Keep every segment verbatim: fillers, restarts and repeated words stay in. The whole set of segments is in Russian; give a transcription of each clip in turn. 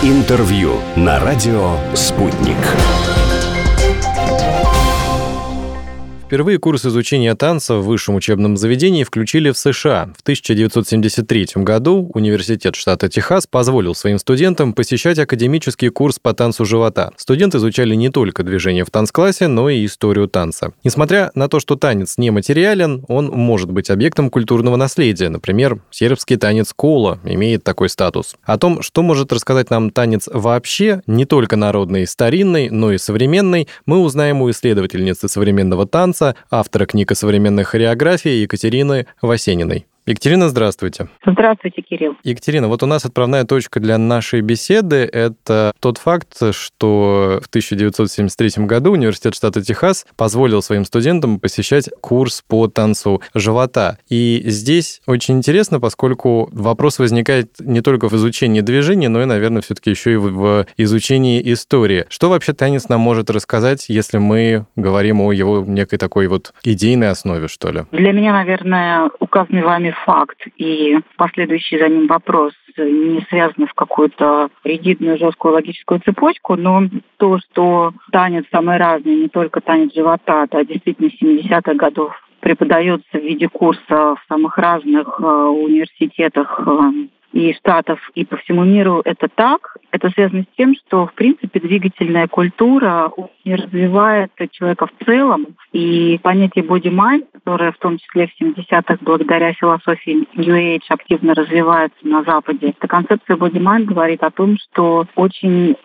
Интервью на радио «Спутник». Впервые курс изучения танца в высшем учебном заведении включили в США. В тысяча девятьсот семьдесят третьем году Университет штата Техас позволил своим студентам посещать академический курс по танцу живота. Студенты изучали не только движения в танцклассе, но и историю танца. Несмотря на то, что танец нематериален, он может быть объектом культурного наследия. Например, сербский танец кола имеет такой статус. О том, что может рассказать нам танец вообще, не только народный и старинный, но и современный, мы узнаем у исследовательницы современного танца, автора книг о современной хореографии Екатерины Васениной. Екатерина, здравствуйте. Здравствуйте, Кирилл. Екатерина, вот у нас отправная точка для нашей беседы – это тот факт, что в тысяча девятьсот семьдесят третьем году Университет штата Техас позволил своим студентам посещать курс по танцу живота. И здесь очень интересно, поскольку вопрос возникает не только в изучении движений, но и, наверное, все-таки еще и в изучении истории. Что вообще танец нам может рассказать, если мы говорим о его некой такой вот идейной основе, что ли? Для меня, наверное, указанный вами факт и последующий за ним вопрос не связаны в какую-то ригидную, жесткую логическую цепочку, но то, что танец самый разный, не только танец живота, да, действительно, с семидесятых годов преподается в виде курса в самых разных э, университетах э, и штатов, и по всему миру это так. Это связано с тем, что, в принципе, двигательная культура не развивает человека в целом. И понятие body-mind, которое в том числе в семидесятых благодаря философии New Age активно развивается на Западе, эта концепция body-mind говорит о том, что очень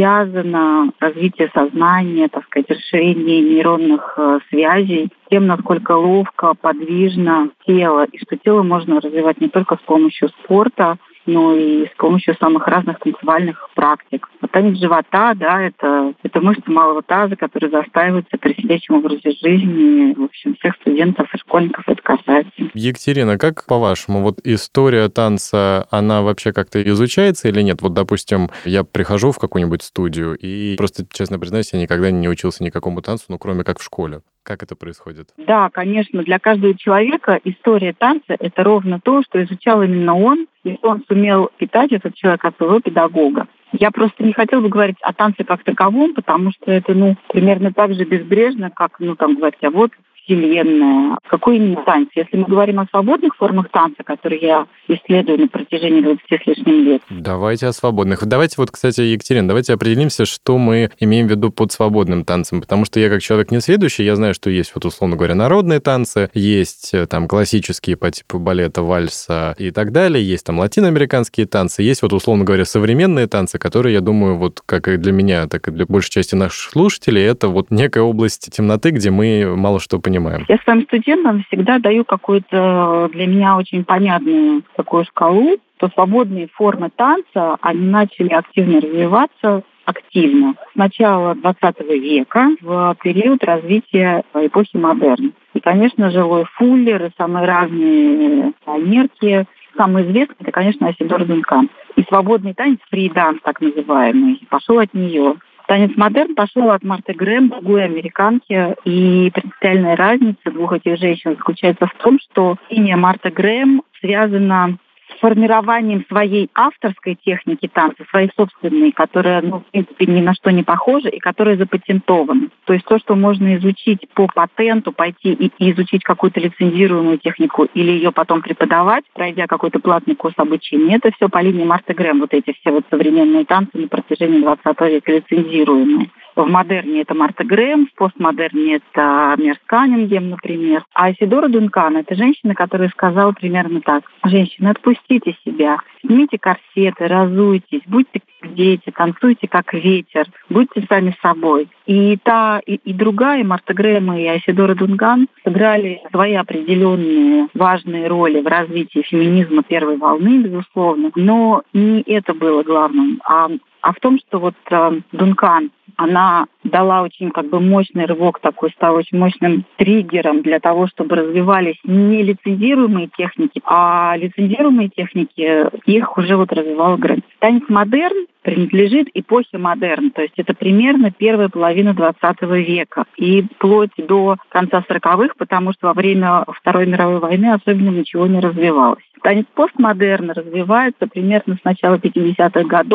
связано развитие сознания, так сказать, расширение нейронных связей, тем, насколько ловко, подвижно тело, и что тело можно развивать не только с помощью спорта, но и с помощью самых разных танцевальных практик. А танец живота, да, это, это мышцы малого таза, которые застаиваются при сидячем образе жизни. В общем, всех студентов и школьников это касается. Екатерина, как по-вашему, вот история танца, она вообще как-то изучается или нет? Вот, допустим, я прихожу в какую-нибудь студию и просто, честно признаюсь, я никогда не учился никакому танцу, ну, кроме как в школе. Как это происходит? Да, конечно, для каждого человека история танца – это ровно то, что изучал именно он, и он сумел питать этот человек от своего педагога. Я просто не хотела бы говорить о танце как таковом, потому что это, ну, примерно так же безбрежно, как, ну, там, говорить, а вот вселенная. Какой именно танец? Если мы говорим о свободных формах танца, которые я исследую на протяжении двадцати с лишним лет. Давайте о свободных. Давайте вот, кстати, Екатерина, давайте определимся, что мы имеем в виду под свободным танцем, потому что я как человек несведущий, я знаю, что есть, вот, условно говоря, народные танцы, есть там классические по типу балета, вальса и так далее, есть там латиноамериканские танцы, есть вот, условно говоря, современные танцы, которые, я думаю, вот как и для меня, так и для большей части наших слушателей, это вот некая область темноты, где мы мало что понимаем. Я своим студентам всегда даю какую-то для меня очень понятную такую шкалу, что свободные формы танца, они начали активно развиваться активно с начала двадцатого века в период развития эпохи модерна. И, конечно же, Лой Фуллер и самые разные пионерки. Самый известный – это, конечно, Айседора Дункан. И свободный танец, фри-данс так называемый, пошел от нее. Танец модерн пошел от Марты Грэм, другой американки, и принципиальная разница двух этих женщин заключается в том, что линия Марты Грэм связана с формированием своей авторской техники танца, своей собственной, которая, ну, в принципе, ни на что не похожа и которая запатентована. То есть то, что можно изучить по патенту, пойти и, и изучить какую-то лицензируемую технику или ее потом преподавать, пройдя какой-то платный курс обучения, это все по линии Марты Грэм, вот эти все вот современные танцы на протяжении двадцатого века лицензируемые. В модерне это Марта Грэм, в постмодерне это Мерс Каннингем, например. А Айседора Дункан – это женщина, которая сказала примерно так: женщины, отпустите себя, снимите корсеты, разуйтесь, будьте как дети, танцуйте как ветер, будьте сами собой. И та, и, и другая, Марта Грэм и Айседора Дункан, сыграли свои определенные важные роли в развитии феминизма первой волны, безусловно. Но не это было главным, а А в том, что вот э, Дункан, она дала очень как бы мощный рывок, такой стала очень мощным триггером для того, чтобы развивались не лицензируемые техники, а лицензируемые техники, их уже вот развивал Грэм. Танец модерн принадлежит эпохе модерн, то есть это примерно первая половина двадцатого века и вплоть до конца сороковых, потому что во время Второй мировой войны особенно ничего не развивалось. Танец постмодерна развивается примерно с начала пятидесятых годов,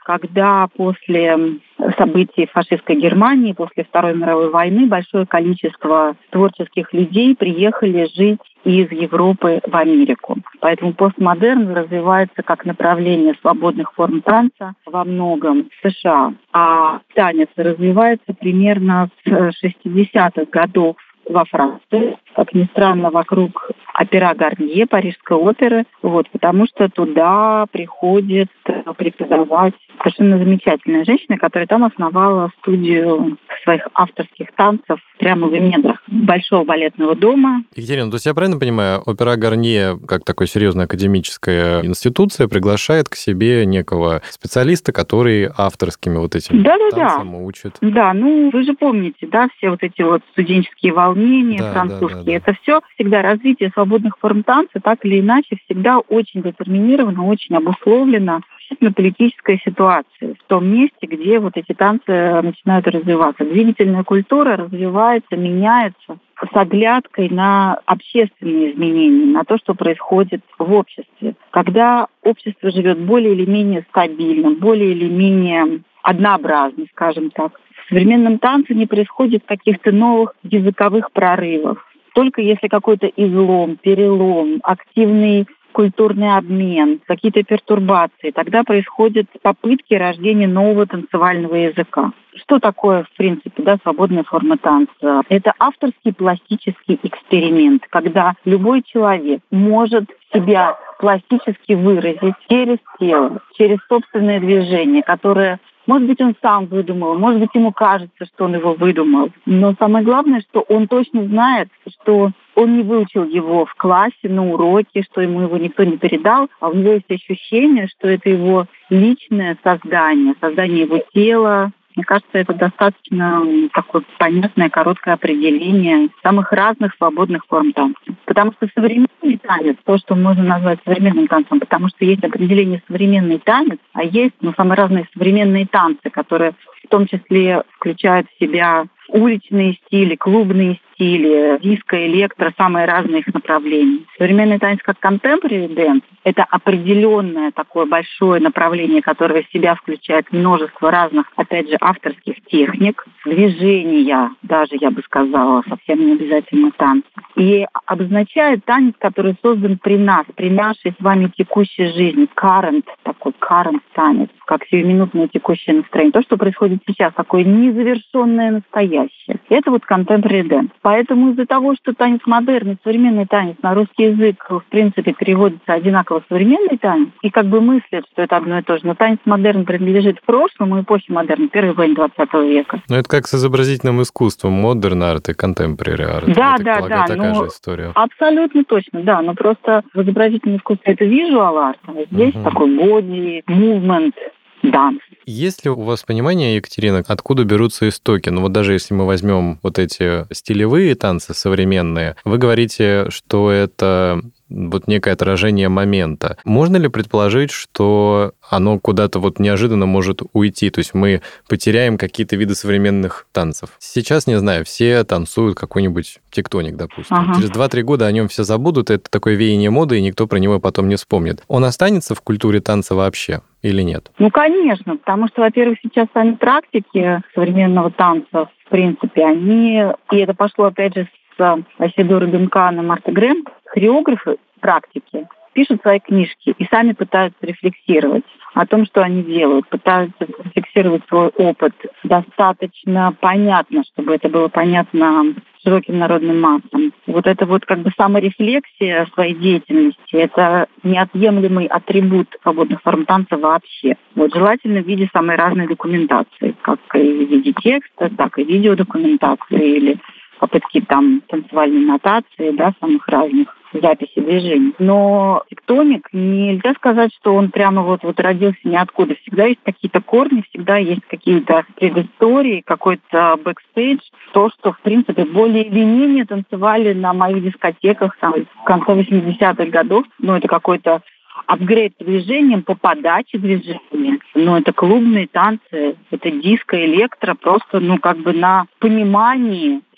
когда после событий в фашистской Германии, после Второй мировой войны, большое количество творческих людей приехали жить из Европы в Америку. Поэтому постмодерн развивается как направление свободных форм танца во многом в США. А танец развивается примерно с шестидесятых годов во Франции, как ни странно, вокруг опера Гарнье, Парижской оперы, вот, потому что туда приходит преподавать совершенно замечательная женщина, которая там основала студию своих авторских танцев прямо в недрах Большого балетного дома. Екатерина, то есть я правильно понимаю, опера Гарнье, как такая серьезная академическая институция, приглашает к себе некого специалиста, который авторскими вот этими да, да, танцами да. учит? Да, ну вы же помните, да, все вот эти вот студенческие волнения да, французские, да, да, да. Это все всегда развитие свободных форм танца, так или иначе, всегда очень детерминировано, очень обусловлено политической ситуации в том месте, где вот эти танцы начинают развиваться. Двигательная культура развивается, меняется с оглядкой на общественные изменения, на то, что происходит в обществе. Когда общество живет более или менее стабильно, более или менее однообразно, скажем так, в современном танце не происходит каких-то новых языковых прорывов. Только если какой-то излом, перелом, активный культурный обмен, какие-то пертурбации, тогда происходят попытки рождения нового танцевального языка. Что такое, в принципе, да, свободная форма танца? Это авторский пластический эксперимент, когда любой человек может себя пластически выразить через тело, через собственное движение, которое, может быть, он сам выдумал, может быть, ему кажется, что он его выдумал. Но самое главное, что он точно знает, что он не выучил его в классе, на уроке, что ему его никто не передал, а у него есть ощущение, что это его личное создание, создание его тела. Мне кажется, это достаточно такое понятное, короткое определение самых разных свободных форм танца. Потому что современный танец, то, что можно назвать современным танцем, потому что есть определение современный танец, а есть ну, самые разные современные танцы, которые в том числе включают в себя уличные стили, клубные стили, диско, электро, самые разные их направления. Современный танец как contemporary dance – это определенное такое большое направление, которое в себя включает множество разных, опять же, авторских техник, движения даже, я бы сказала, совсем не обязательно танцы. И обозначает танец, который создан при нас, при нашей с вами текущей жизни. Current, такой current танец, как сиюминутное текущее настроение. То, что происходит сейчас, такое незавершенное настоящее. Это вот contemporary dance. Поэтому из-за того, что танец модерн и современный танец на русский язык, в принципе, переводится одинаково современный танец, и как бы мыслят, что это одно и то же, но танец модерн принадлежит прошлому, эпохе модерна, первой половине двадцатого века. Ну, это как с изобразительным искусством, модерн арт и contemporary арт. Да, я да, так полагаю, да. такая ну, же история. Абсолютно точно, да. Но просто в изобразительном искусстве это visual арт, а здесь угу. такой body, movement, данс. Есть ли у вас понимание, Екатерина, откуда берутся истоки? Ну вот даже если мы возьмем вот эти стилевые танцы современные, вы говорите, что это вот некое отражение момента. Можно ли предположить, что оно куда-то вот неожиданно может уйти? То есть мы потеряем какие-то виды современных танцев. Сейчас, не знаю, все танцуют какой-нибудь тектоник, допустим. Ага. Через два-три года о нем все забудут, это такое веяние моды, и никто про него потом не вспомнит. Он останется в культуре танца вообще или нет? Ну, конечно, потому что, во-первых, сейчас сами практики современного танца, в принципе, они, и это пошло, опять же, с Айседора Дункана, Марты Грэм, хореографы, практики, пишут свои книжки и сами пытаются рефлексировать о том, что они делают, пытаются рефлексировать свой опыт достаточно понятно, чтобы это было понятно широким народным массам. Вот это вот как бы саморефлексия своей деятельности, это неотъемлемый атрибут свободных форм танца вообще. Вот желательно в виде самой разной документации, как и в виде текста, так и видеодокументации или попытки там танцевальной нотации, да, самых разных записи движений. Но тектоник, нельзя сказать, что он прямо вот, вот родился ниоткуда. Всегда есть какие-то корни, всегда есть какие-то предыстории, какой-то бэкстейдж. То, что, в принципе, более или менее танцевали на моих дискотеках там, в конце восьмидесятых годов. Ну, это какой-то апгрейд движением по подаче движения. Но это клубные танцы, это диско, электро, просто, ну, как бы на понимании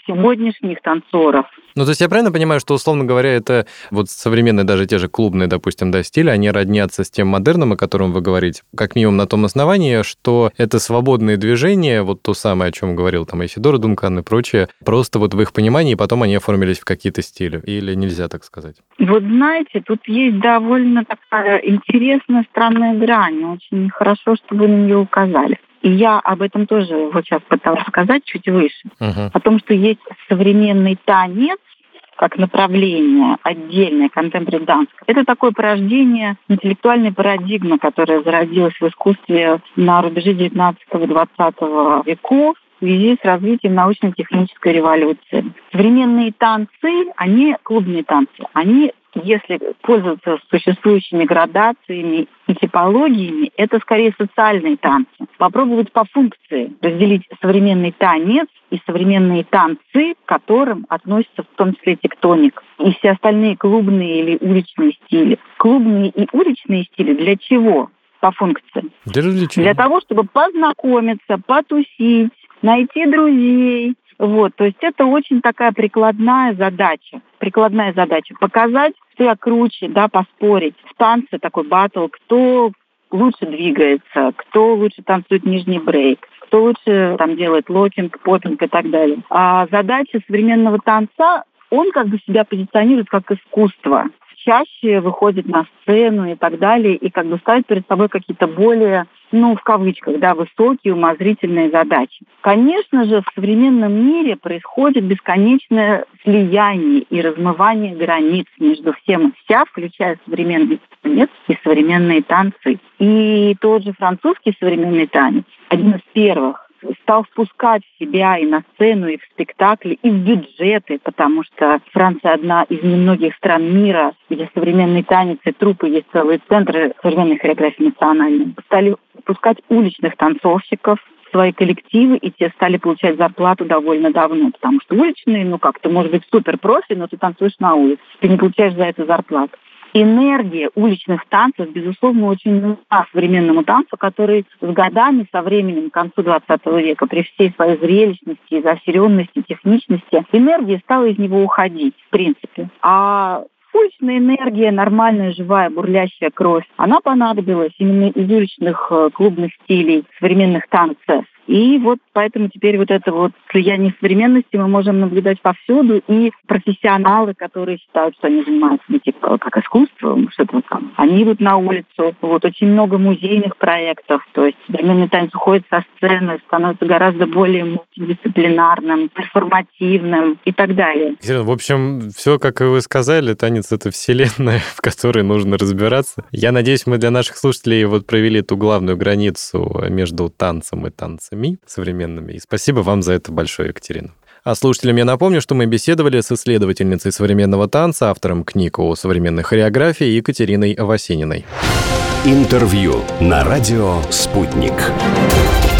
сегодняшних танцоров. Ну, то есть я правильно понимаю, что, условно говоря, это вот современные даже те же клубные, допустим, да, стили, они роднятся с тем модерном, о котором вы говорите, как минимум на том основании, что это свободные движения, вот то самое, о чем говорил там Айсидора Дункан и прочее, просто вот в их понимании потом они оформились в какие-то стили, или нельзя так сказать? Вот знаете, тут есть довольно такая интересная, странная грань, очень хорошо, что вы на нее указали. И я об этом тоже вот сейчас пыталась сказать чуть выше. Uh-huh. О том, что есть современный танец как направление отдельное, contemporary dance. Это такое порождение интеллектуальной парадигмы, которая зародилась в искусстве на рубеже девятнадцатого-двадцатого веков в связи с развитием научно-технической революции. Современные танцы, они, клубные танцы, они, если пользоваться существующими градациями и типологиями, это скорее социальные танцы. Попробовать по функции разделить современный танец и современные танцы, к которым относятся в том числе тектоник, и все остальные клубные или уличные стили. Клубные и уличные стили для чего? По функции. Для, для того, чтобы познакомиться, потусить, найти друзей. Вот, то есть это очень такая прикладная задача. Прикладная задача. Показать, что я круче, да, поспорить. В танце такой баттл, кто лучше двигается, кто лучше танцует нижний брейк, кто лучше там делает локинг, поппинг и так далее. А задача современного танца, он как бы себя позиционирует как искусство. Чаще выходит на сцену и так далее, и как бы ставит перед собой какие-то более, ну, в кавычках, да, высокие, умозрительные задачи. Конечно же, в современном мире происходит бесконечное слияние и размывание границ между всем и вся, включая современный танец и современные танцы. И тот же французский современный танец, один из первых, стал впускать в себя и на сцену, и в спектакли, и в бюджеты, потому что Франция одна из немногих стран мира, где современный танец и труппы, есть целые центры современной хореографии национальной. Стали впускать уличных танцовщиков в свои коллективы, и те стали получать зарплату довольно давно, потому что уличные, ну как, ты может быть суперпрофи, но ты танцуешь на улице, ты не получаешь за это зарплату. Энергия уличных танцев, безусловно, очень нужна современному танцу, который с годами, со временем, к концу двадцатого века, при всей своей зрелищности, изощренности, техничности, энергия стала из него уходить, в принципе. А уличная энергия, нормальная, живая, бурлящая кровь, она понадобилась именно из уличных клубных стилей современных танцев. И вот поэтому теперь вот это вот слияние современности мы можем наблюдать повсюду. И профессионалы, которые считают, что они занимаются не типа как искусством, что-то там, они идут на улицу. Вот очень много музейных проектов. То есть современный танец уходит со сцены, становится гораздо более мультидисциплинарным, перформативным и так далее. В общем, все, как и вы сказали, танец — это вселенная, в которой нужно разбираться. Я надеюсь, мы для наших слушателей вот провели эту главную границу между танцем и танцем современными. И спасибо вам за это большое, Екатерина. А слушателям я напомню, что мы беседовали с исследовательницей современного танца, автором книг о современной хореографии Екатериной Васениной. Интервью на радио «Спутник».